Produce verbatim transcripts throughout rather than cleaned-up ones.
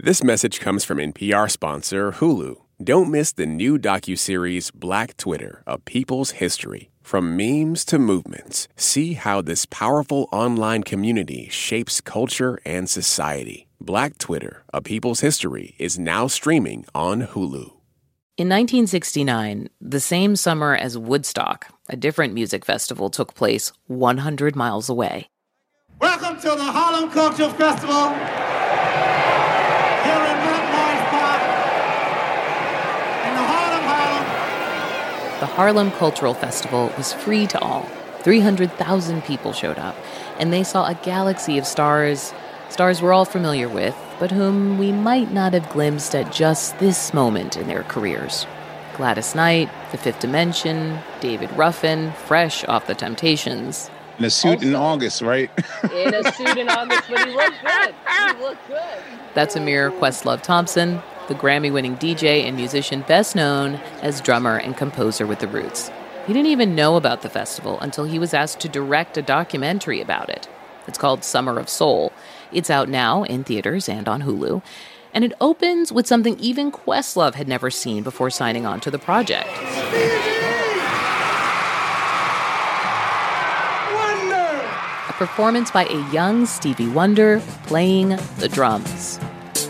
This message comes from N P R sponsor Hulu. Don't miss the new docuseries Black Twitter, A People's History. From memes to movements, see how this powerful online community shapes culture and society. Black Twitter, A People's History is now streaming on Hulu. In nineteen sixty-nine, the same summer as Woodstock, a different music festival took place one hundred miles away. Welcome to the Harlem Cultural Festival here in Mountain Park in the Harlem, Harlem. The Harlem Cultural Festival was free to all. three hundred thousand people showed up, and they saw a galaxy of stars, stars we're all familiar with, but whom we might not have glimpsed at just this moment in their careers. Gladys Knight, The Fifth Dimension, David Ruffin, fresh off The Temptations. In a suit also, in August, right? In a suit in August, but he looked good. He looked good. That's Amir Questlove Thompson, the Grammy-winning D J and musician best known as drummer and composer with The Roots. He didn't even know about the festival until he was asked to direct a documentary about it. It's called Summer of Soul. It's out now in theaters and on Hulu. And it opens with something even Questlove had never seen before signing on to the project. A performance by a young Stevie Wonder playing the drums.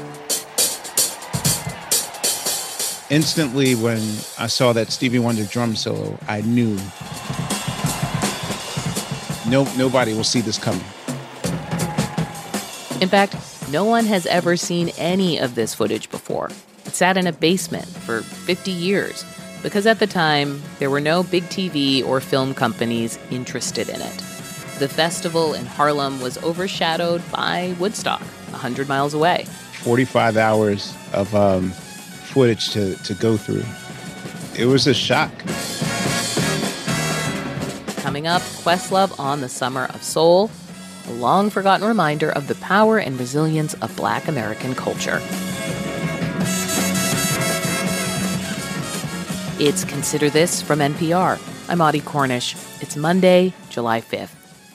Instantly, when I saw that Stevie Wonder drum solo, I knew no, nobody will see this coming. In fact, no one has ever seen any of this footage before. It sat in a basement for fifty years because at the time, there were no big T V or film companies interested in it. The festival in Harlem was overshadowed by Woodstock, one hundred miles away. forty-five hours of um, footage to, to go through. It was a shock. Coming up, Questlove on the Summer of Soul, a long-forgotten reminder of the power and resilience of Black American culture. It's Consider This from N P R. I'm Audie Cornish. It's Monday, July fifth.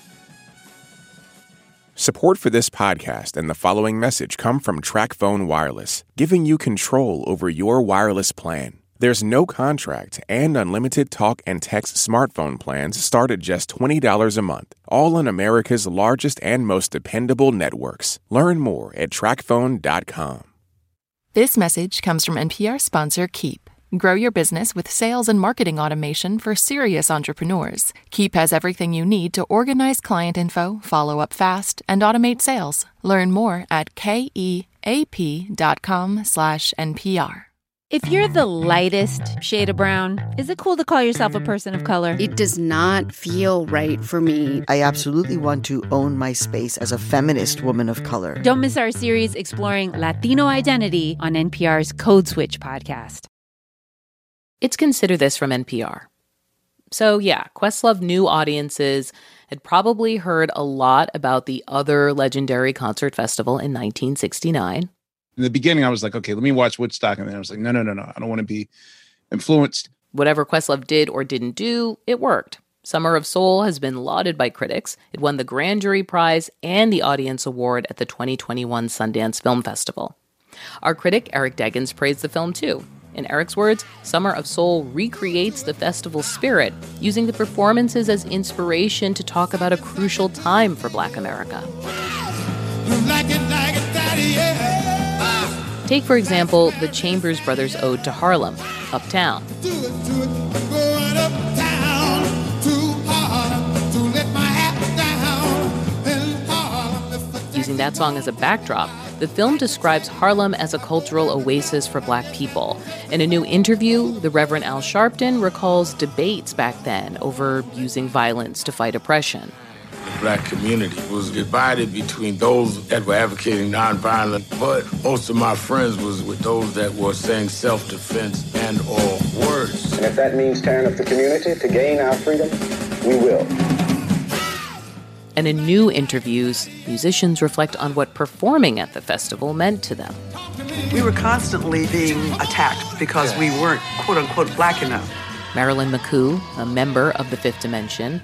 Support for this podcast and the following message come from TracFone Wireless, giving you control over your wireless plan. There's no contract and unlimited talk and text smartphone plans start at just twenty dollars a month, all on America's largest and most dependable networks. Learn more at track phone dot com. This message comes from N P R sponsor Keep. Grow your business with sales and marketing automation for serious entrepreneurs. Keep has everything you need to organize client info, follow up fast, and automate sales. Learn more at keap dot com slash N P R. If you're the lightest shade of brown, is it cool to call yourself a person of color? It does not feel right for me. I absolutely want to own my space as a feminist woman of color. Don't miss our series exploring Latino identity on N P R's Code Switch podcast. It's Consider This from N P R. So yeah, Questlove knew audiences had probably heard a lot about the other legendary concert festival in nineteen sixty-nine. In the beginning, I was like, okay, let me watch Woodstock. And then I was like, no, no, no, no. I don't want to be influenced. Whatever Questlove did or didn't do, it worked. Summer of Soul has been lauded by critics. It won the Grand Jury Prize and the Audience Award at the twenty twenty-one Sundance Film Festival. Our critic, Eric Deggans, praised the film too. In Eric's words, Summer of Soul recreates the festival spirit, using the performances as inspiration to talk about a crucial time for Black America. Like it, like it, daddy, yeah. Take, for example, the Chambers Brothers' Ode to Harlem, Uptown. Do it, do it, going uptown to Harlem to let my hat down in Harlem. Using that song as a backdrop, the film describes Harlem as a cultural oasis for Black people. In a new interview, the Reverend Al Sharpton recalls debates back then over using violence to fight oppression. The Black community was divided between those that were advocating nonviolence, but most of my friends was with those that were saying self-defense and all words. And if that means tearing up the community to gain our freedom, we will. And in new interviews, musicians reflect on what performing at the festival meant to them. We were constantly being attacked because we weren't, quote-unquote, Black enough. Marilyn McCoo, a member of The Fifth Dimension,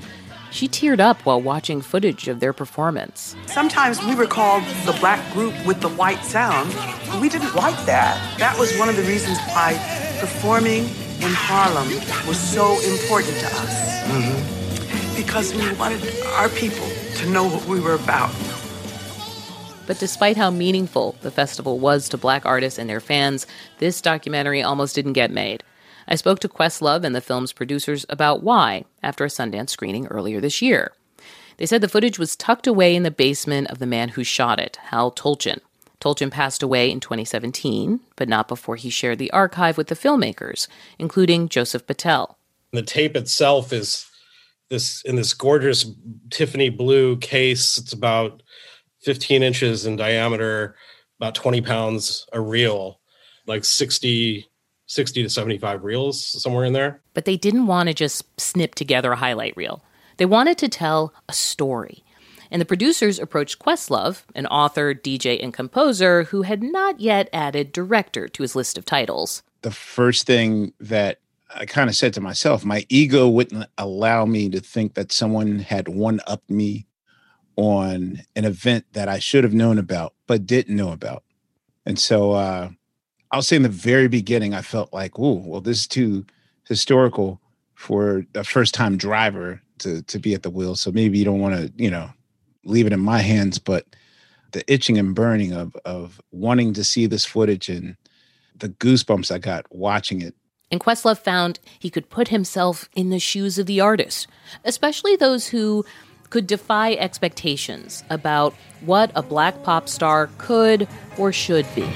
She teared up while watching footage of their performance. Sometimes we were called the black group with the white sound. We didn't like that. That was one of the reasons why performing in Harlem was so important to us. Mm-hmm. Because we wanted our people to know what we were about. But despite how meaningful the festival was to black artists and their fans, this documentary almost didn't get made. I spoke to Questlove and the film's producers about why after a Sundance screening earlier this year. They said the footage was tucked away in the basement of the man who shot it, Hal Tulchin. Tulchin passed away in twenty seventeen, but not before he shared the archive with the filmmakers, including Joseph Patel. The tape itself is this in this gorgeous Tiffany blue case. It's about fifteen inches in diameter, about twenty pounds a reel, like sixty, sixty to seventy-five reels, somewhere in there. But they didn't want to just snip together a highlight reel. They wanted to tell a story. And the producers approached Questlove, an author, D J, and composer who had not yet added director to his list of titles. The first thing that I kind of said to myself, my ego wouldn't allow me to think that someone had one-upped me on an event that I should have known about, but didn't know about. And so uh, I'll say in the very beginning, I felt like, ooh, well, this is too historical for a first-time driver to, to be at the wheel. So maybe you don't want to, you know, leave it in my hands. But the itching and burning of of wanting to see this footage and the goosebumps I got watching it. And Questlove found he could put himself in the shoes of the artist, especially those who could defy expectations about what a black pop star could or should be.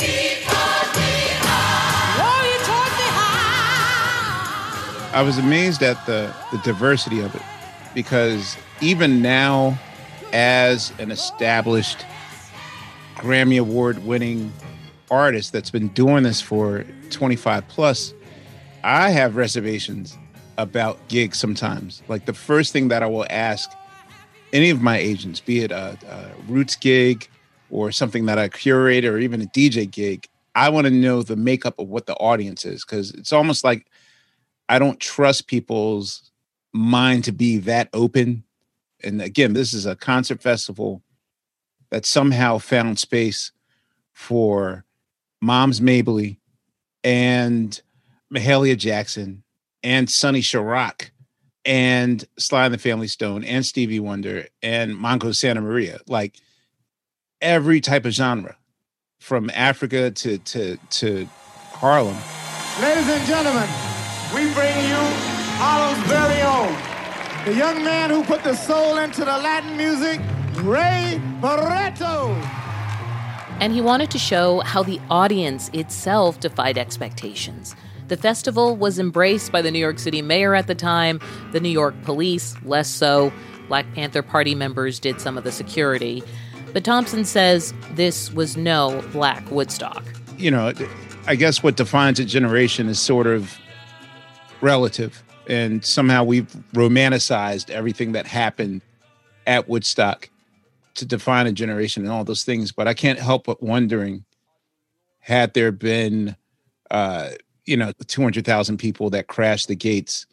I was amazed at the, the diversity of it, because even now, as an established Grammy Award-winning artist that's been doing this for twenty-five plus, I have reservations about gigs sometimes. Like the first thing that I will ask any of my agents, be it a, a Roots gig or something that I curate or even a D J gig, I want to know the makeup of what the audience is, because it's almost like I don't trust people's mind to be that open. And again, this is a concert festival that somehow found space for Moms Mabley and Mahalia Jackson and Sonny Chirac and Sly and the Family Stone and Stevie Wonder and Mongo Santa Maria. Like every type of genre, from Africa to to to Harlem. Ladies and gentlemen, we bring you Harlem's very own, the young man who put the soul into the Latin music, Ray Barretto. And he wanted to show how the audience itself defied expectations. The festival was embraced by the New York City mayor at the time, the New York police, less so. Black Panther Party members did some of the security. But Thompson says this was no Black Woodstock. You know, I guess what defines a generation is sort of relative. And somehow we've romanticized everything that happened at Woodstock to define a generation and all those things. But I can't help but wondering, had there been, uh, you know, two hundred thousand people that crashed the gates,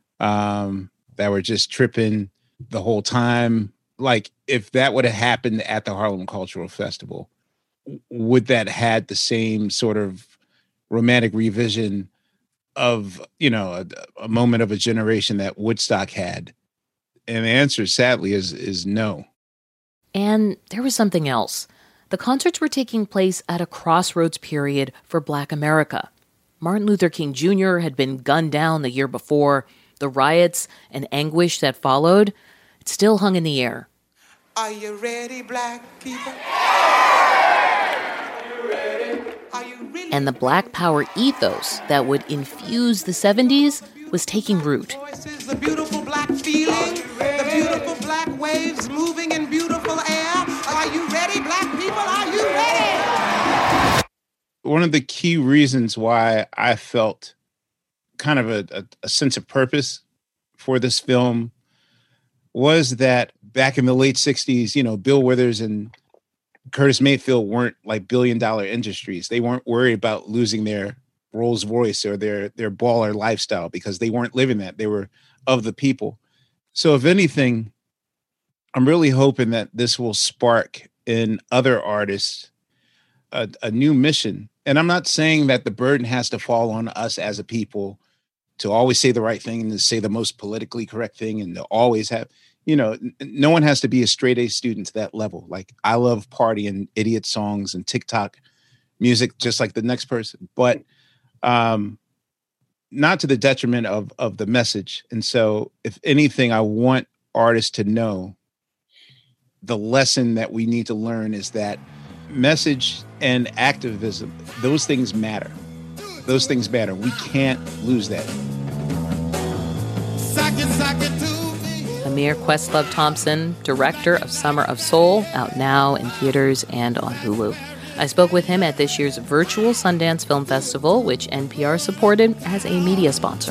um, that were just tripping the whole time, like if that would have happened at the Harlem Cultural Festival, would that had the same sort of romantic revision of, you know, a, a moment of a generation that Woodstock had? And the answer, sadly, is is no. And there was something else. The concerts were taking place at a crossroads period for Black America. Martin Luther King Junior had been gunned down the year before. The riots and anguish that followed, it still hung in the air. Are you ready, black people? And the Black Power ethos that would infuse the seventies was taking root. The beautiful black feeling, the beautiful black waves moving in beautiful air. Are you ready, black people? Are you ready? One of the key reasons why I felt kind of a, a, a sense of purpose for this film was that back in the late sixties, you know, Bill Withers and Curtis Mayfield weren't like billion dollar industries. They weren't worried about losing their Rolls Royce or their, their baller lifestyle because they weren't living that. They were of the people. So if anything, I'm really hoping that this will spark in other artists a, a new mission. And I'm not saying that the burden has to fall on us as a people to always say the right thing and to say the most politically correct thing and to always have, you know, n- no one has to be a straight A student to that level. Like, I love party and idiot songs and TikTok music just like the next person, but um, not to the detriment of of the message. And so if anything, I want artists to know the lesson that we need to learn is that message and activism, those things matter. Those things matter. We can't lose that. Amir Questlove Thompson, director of Summer of Soul, out now in theaters and on Hulu. I spoke with him at this year's virtual Sundance Film Festival, which N P R supported as a media sponsor.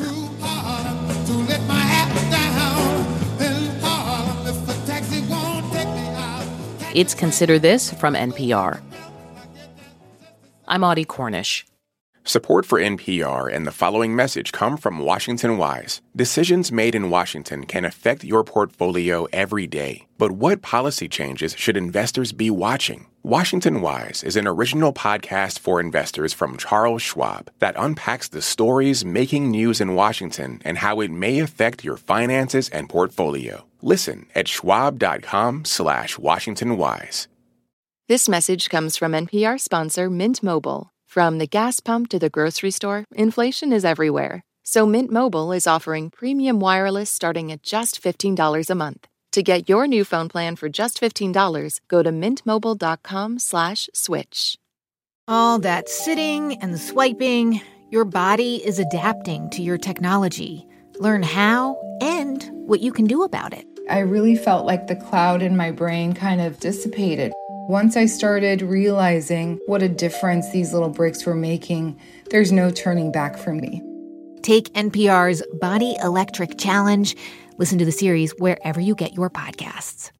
It's Consider This from N P R. I'm Audie Cornish. Support for N P R and the following message come from Washington Wise. Decisions made in Washington can affect your portfolio every day. But what policy changes should investors be watching? Washington Wise is an original podcast for investors from Charles Schwab that unpacks the stories making news in Washington and how it may affect your finances and portfolio. Listen at schwab.com slash Washington Wise. This message comes from N P R sponsor Mint Mobile. From the gas pump to the grocery store, inflation is everywhere. So Mint Mobile is offering premium wireless starting at just fifteen dollars a month. To get your new phone plan for just fifteen dollars, go to mintmobile.com slash switch. All that sitting and swiping, your body is adapting to your technology. Learn how and what you can do about it. I really felt like the cloud in my brain kind of dissipated. Once I started realizing what a difference these little breaks were making, there's no turning back for me. Take N P R's Body Electric Challenge. Listen to the series wherever you get your podcasts.